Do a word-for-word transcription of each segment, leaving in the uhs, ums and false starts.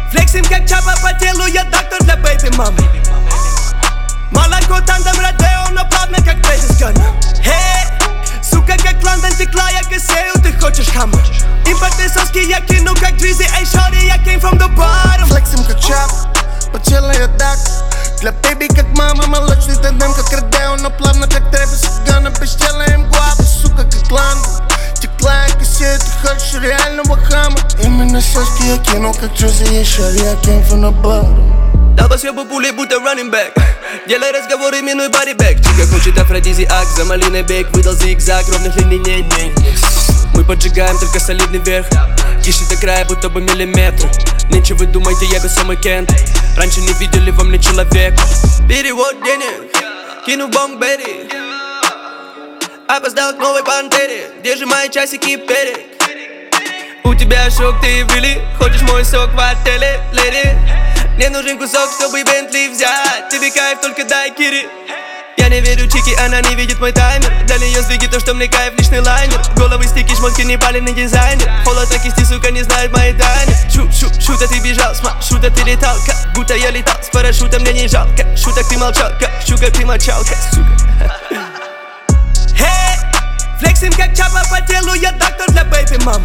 Флексим как чапа по телу, я доктор для бэйби мамы. Молоко тандем Родео, но плавно как Трэвис Ган. Хей, сука как Лондон текла, я косею, ты хочешь хаммер. Импортные соски я кину как Дризи, эй шорти, я came from the bottom. Флексим как чап, по телу я доктор. Для бэйби как мама, молочный тандем как Родео, но плавно как Трэвис Ган. Без тела им гуапа, сука как Лондон. Текла я косею, ты хочешь реального хама. Именно соски я кину как Дризи, эй шорти, я came from the bottom. Долбоёбу пули будто running back. Делай разговоры, минуй бодибэк. Чика хочет афродизиак, за малиной бег. Выдал зигзаг, ровных линий нет, нет. Мы поджигаем только солидный верх. Тише до края, будто бы миллиметр. Нынче вы думаете, я бы самый Кент. Раньше не видели во мне человека. Перевод денег, кину бомб Берри. Опоздал к новой пантере. Держи мои часики перед. У тебя шок, ты вылли. Хочешь мой сок в отеле, леди? Мне нужен кусок, чтобы Бентли взять. Тебе кайф, только дай кири. Я не верю Чики, она не видит мой таймер. Для нее сдвиги то, что мне кайф, лишний лайнер. Головы стики, шмотки, не паленый дизайнер. Холод на кисти, сука, не знает мои тайны. Шу, шу, шута, ты бежал, сма, шута, ты летал, как будто я летал с парашютом, мне не жалко. Шуток ты молчал, как щука, ты мочалка, сука. Хей, флексим как чапа по телу, я доктор для бэйби мамы.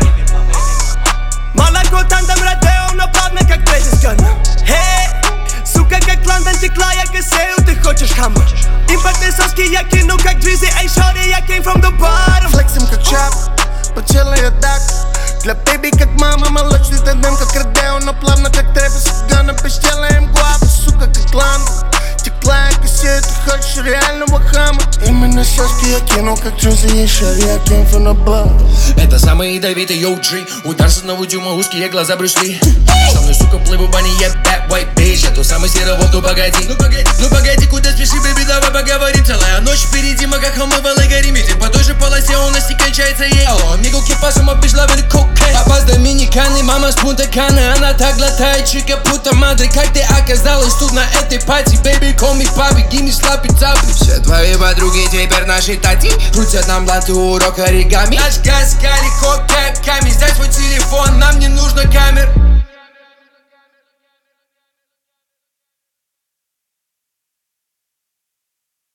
Молоко тандем Родео, но плавно как Трэвис Ган. Хей, сука как Лондон текла, я косею, ты хочешь хаммер. Импортные соски я кину как Дризи, эй шорти, я came from the bottom. Флексим как чап, по телу я доктор. Для бэйби как мама, молочный тандем как Родео, но плавно как Трэвис Ган. Без тела им гуапа, сука как Лондон. Текла я косею, ты хочешь реального хама. Именно соски я кину как Дризи, эй шорти, я came from the bottom. Это самый ядовитый йоу джи. Удар с одного дюйма, узкие глаза Брюс-Ли. Со мной, сука, плыву бани, я bad white bitch. Я тот самый серый волк, ну погоди. Ну погоди, ну погоди, куда спеши, бэби, давай поговорим. Целая ночь впереди, мы как омывалый горим. Идем по той же полосе, у нас не кончается ей. Алло, амиго, кипаса, мы bitch loving cocaine. Папа с Доминиканы, мама с Пунта Кана. Она так глотает, чика, пута мадре. Как ты оказалась тут на этой пати, baby, call me papi, give me sloppy toppy. Все твои подруги теперь наши тати. Крутят нам бланты, урок оригами. Наш газ, далеко как камень. Сдай свой телефон, нам не нужно камер.